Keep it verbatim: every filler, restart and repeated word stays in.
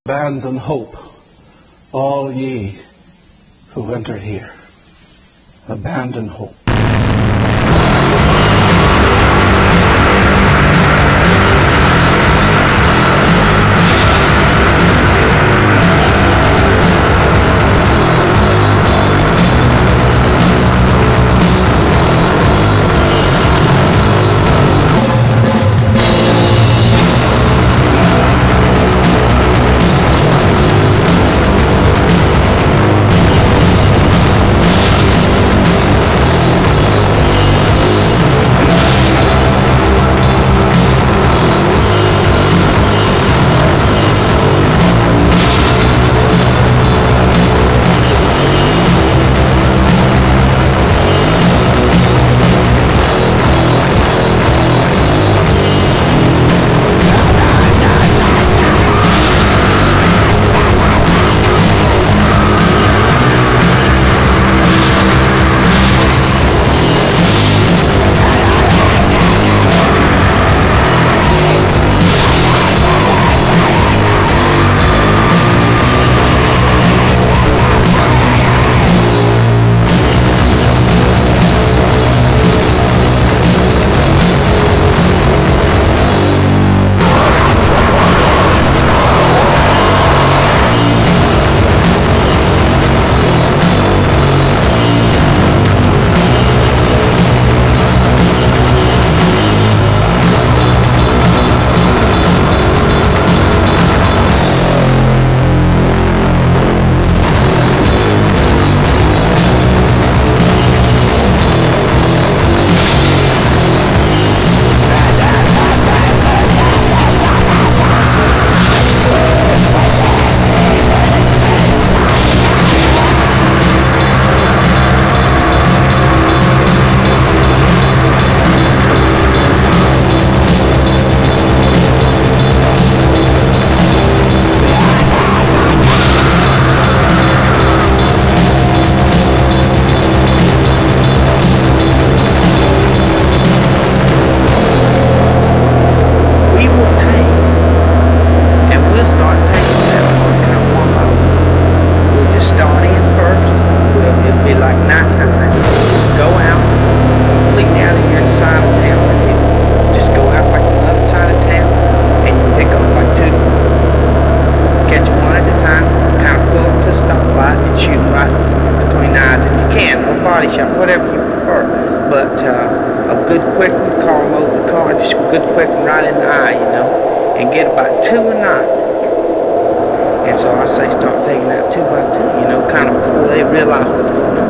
Abandon hope, all ye who enter here. Abandon hope. Body shot, whatever you prefer, but uh, a good quick one, call over the car, just a good quick one right in the eye, you know, and get about two a night. And so I say start taking that two by two, you know, kind of before they realize what's going on.